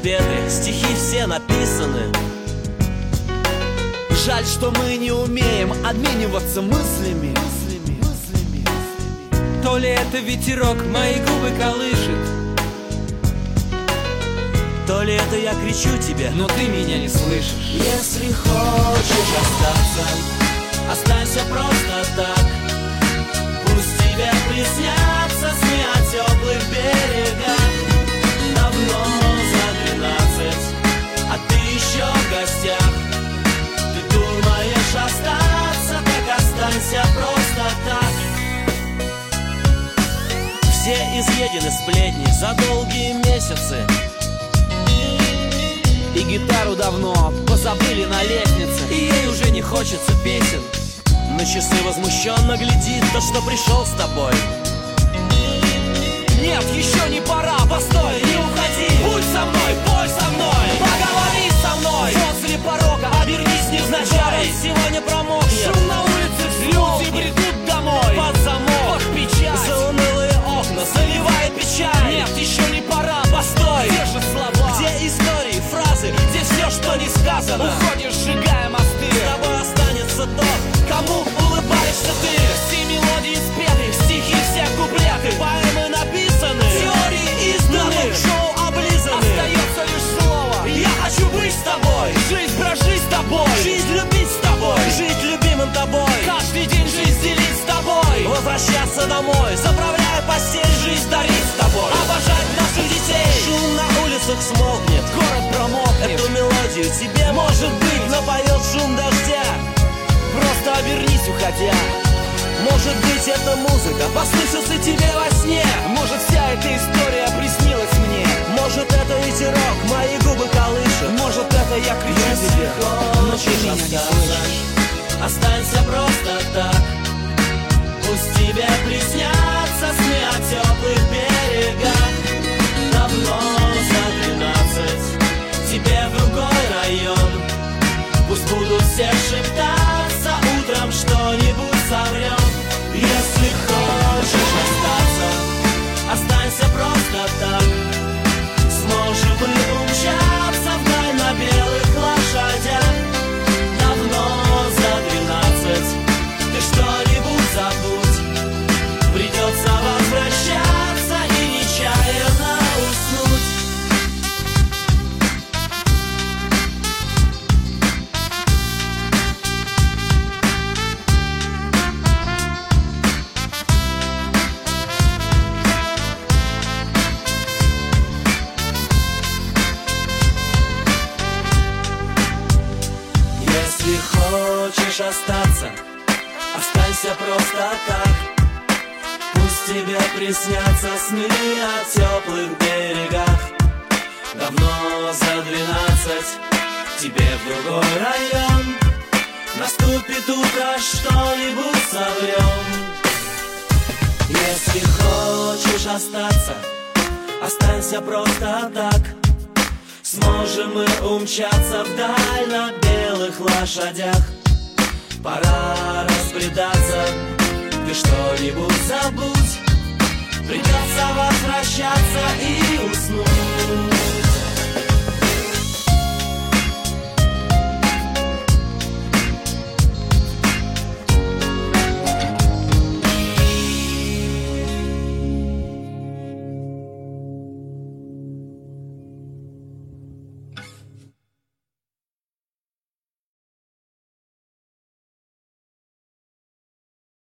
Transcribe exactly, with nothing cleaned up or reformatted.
ветре, стихи все написаны. Жаль, что мы не умеем обмениваться мыслями. То ли это ветерок мои губы колышет, то ли это я кричу тебе, но ты меня не слышишь. Если хочешь остаться, останься просто так. Пусть тебе приснятся сны о теплых берегах. Давно за двенадцать, а ты еще в гостях. Ты думаешь остаться, так останься просто так. Все изъедены сплетни за долгие месяцы, и гитару давно позабыли на лестнице, и ей уже не хочется песен. На часы возмущенно глядит тот, что пришел с тобой. Нет, еще не пора, постой, не уходи. Будь со мной, пой со мной, поговори со мной. Возле порога обернись невзначай. Сегодня промокнет, шум на улице взволнет. Люди бредут домой под замок, ох, печаль. За унылые окна заливает печаль. Нет, еще не пора, постой. Где же слова, где истории, фразы, где все, что не сказано. Уходишь, сжигая мосты. С тобой останется тот, кому улыбаешься ты. Все мелодии спеты, стихи все куплеты, поэмы написаны, теории изданы, шоу облизаны. Остается лишь слово: я хочу быть с тобой. Жизнь прожить с тобой, жизнь любить с тобой, жить любимым тобой. Каждый день жизнь делить с тобой, возвращаться домой, заправляя постель, жизнь дарить с тобой. Обожать наших детей. Шум на улицах смолкнет, город промокнет. Эту мелодию тебе, может быть, напоет шум дождя. Просто обернись, уходя. Может быть, эта музыка послышится тебе во сне. Может, вся эта история приснилась мне. Может, это ветерок мои губы колышет. Может, это я кричу тебе, но ты меня не слышишь. Останься просто так. Пусть тебе приснятся сны о теплых берегах. Давно за двенадцать, тебе в другой район. Пусть будут все шептаться, утром что-нибудь соврем. Если хочешь остаться, останься просто так. Сможем мы умчаться вдаль на белых лошадях. Давно за двенадцать, ты что-нибудь забудь. Придется возвращаться и нечаянно уснуть. Если хочешь остаться, останься просто так. Пусть тебе приснятся сны о теплых берегах. Давно за двенадцать, тебе в другой район. Наступит утро, что-нибудь соврем. Если хочешь остаться, останься просто так. Сможем мы умчаться вдаль на белых лошадях. Пора разбредаться, ты что-нибудь забудь. Придется возвращаться и